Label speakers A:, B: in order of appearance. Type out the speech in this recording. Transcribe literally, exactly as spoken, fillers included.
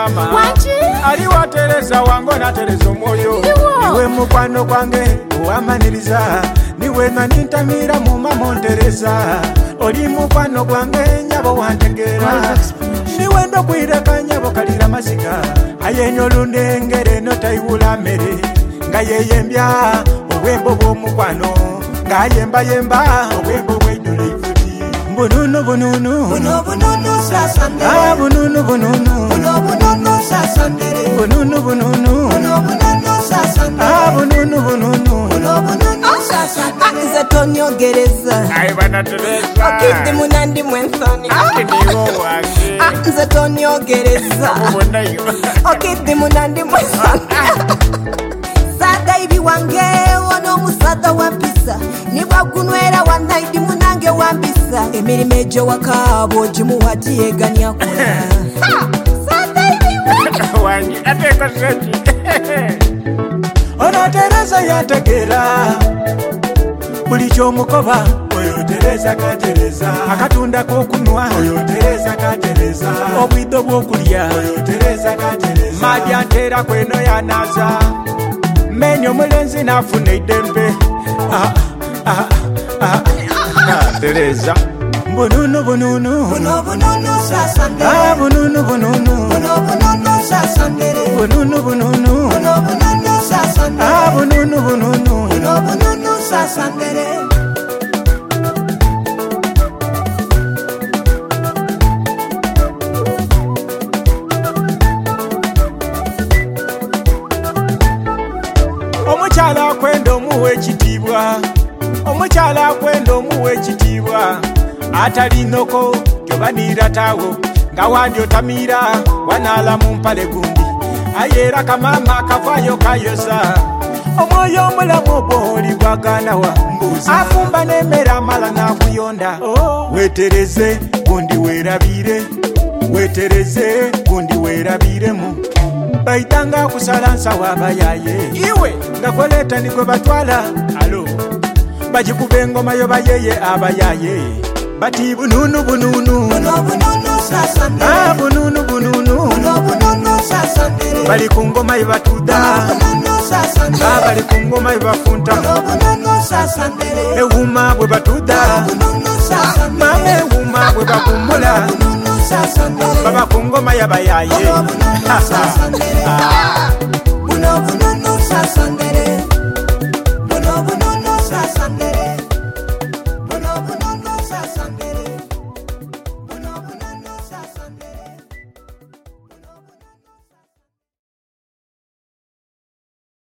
A: mama ali watereza wango natereza omwoyo niwe mukwano gwange owamaniriza niwe nanintamira mu mamontereza oli mukwano gwange nyabo wantegera niwe ndokwireka nyabo kalira masiga ayenyo lundengere notaiwula mere nga yeyembya obwembo bw'omukwano nga yembayemba obwembo bw'eddula ifuti bununu bununu
B: Buno bununu sasande
A: ah bununu bununu
B: Buno bununu sasande
A: bununu bununu
B: Buno bununu sasande
A: ah bununu bununu
B: Buno bununu sasande
C: Nze tonyogereza
A: ai bana Teresa
C: okidde munandi mwensoni
A: akiniwo wake
C: nze tonyogereza
A: mubonayo
C: okidde munandi mwensoni sada ibi wange ono musada wampisa nibwagunwera wanaidi munange wampisa emirimu egyo wakabo gimuwati yeganya kola sada ibi wange
A: wanyi ateko seji ono Teresa yategera buli kyomukoba oyo Teresa katereza akatunda k'okunwa oyo Teresa katereza obwiddo bw'okulya oyo Teresa katereza madya ntera kweno yanaza meni omulenzi nafuna eddembe ah, ah, ah, ah, Teresa bununu bununu
B: Buno bununu sasande
A: ah bununu bununu
B: Buno bununu sasande
A: bununu bununu
B: Buno bununu sasande
A: ah bununu bununu
B: Buno bununu sasande
A: omukyala akwenda omuwa ekitiibwa omukyala akwenda omuwa ekitiibwa atalinoko gyobaniira taawo nga wandi otamiira wanaala mu mpale gundi ayeera kamama akavaayo kayosa omwoyo omulamu obwoli bwaganawa afumba n'emmere amala n'akuyonda weetereze gundi weerabire weetereze gundi weerabiremu baitanga kusala nsawo abayaye iwe nga koletani gwe batwala alo bagikuba engoma yo bayeye abayaye bati bununu bununu
B: Buno bununu sasande
A: ah bununu bununu
B: Buno bununu sasande
A: bali ku ngoma yo batuda
B: Bununu sasande
A: ah bali ku ngoma yo bafunta
B: Buno bununu sasande
A: ewuma bwe batuda
B: Bununu sasande
A: mama ewuma bwe bakumbula
B: Bununu sasande
A: baba ku ngoma y'abayaye
B: Buno bununu sasande Buno bununu sasande